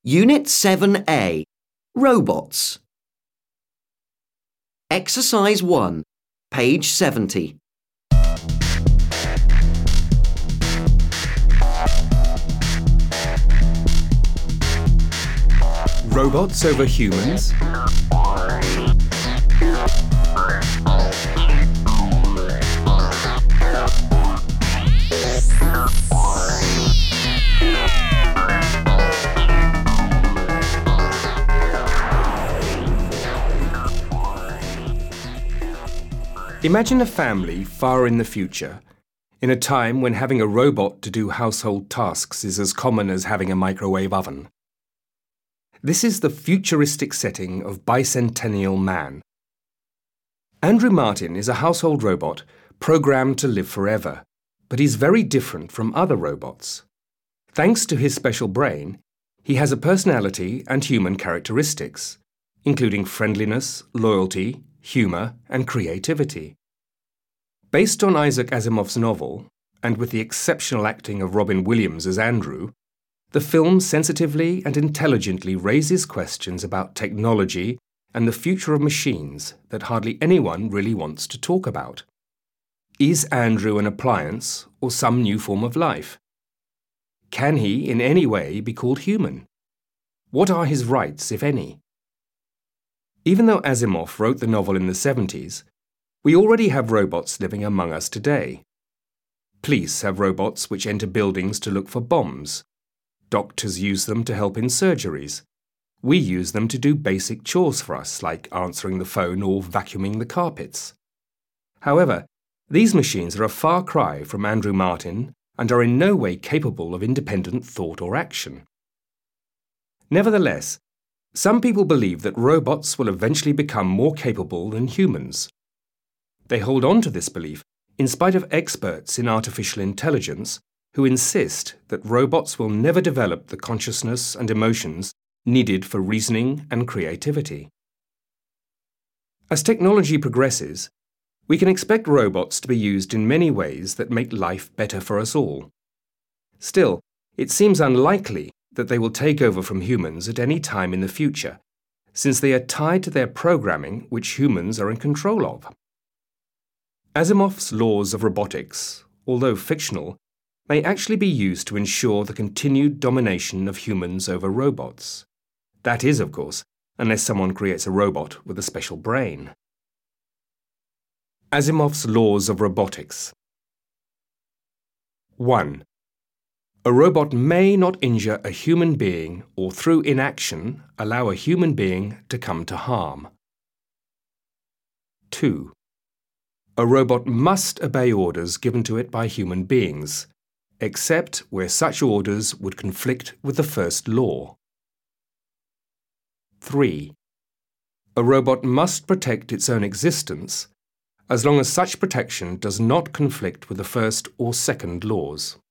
Unit 7A, Robots. Exercise 1, page 70. Robots over humans? Imagine a family far in the future, in a time when having a robot to do household tasks is as common as having a microwave oven. This is the futuristic setting of Bicentennial Man. Andrew Martin is a household robot programmed to live forever, but he's very different from other robots. Thanks to his special brain, he has a personality and human characteristics, including friendliness, loyalty, humour and creativity. Based on Isaac Asimov's novel, and with the exceptional acting of Robin Williams as Andrew, the film sensitively and intelligently raises questions about technology and the future of machines that hardly anyone really wants to talk about. Is Andrew an appliance or some new form of life? Can he in any way be called human? What are his rights, if any? Even though Asimov wrote the novel in the 70s, we already have robots living among us today. Police have robots which enter buildings to look for bombs. Doctors use them to help in surgeries. We use them to do basic chores for us, like answering the phone or vacuuming the carpets. However, these machines are a far cry from Andrew Martin and are in no way capable of independent thought or action. Nevertheless, some people believe that robots will eventually become more capable than humans. They hold on to this belief in spite of experts in artificial intelligence who insist that robots will never develop the consciousness and emotions needed for reasoning and creativity. As technology progresses, we can expect robots to be used in many ways that make life better for us all. Still, it seems unlikely that they will take over from humans at any time in the future, since they are tied to their programming which humans are in control of. Asimov's laws of robotics, although fictional, may actually be used to ensure the continued domination of humans over robots. That is, of course, unless someone creates a robot with a special brain. Asimov's laws of robotics. 1. A robot may not injure a human being or through inaction allow a human being to come to harm. 2. A robot must obey orders given to it by human beings, except where such orders would conflict with the first law. 3. A robot must protect its own existence as long as such protection does not conflict with the first or second laws.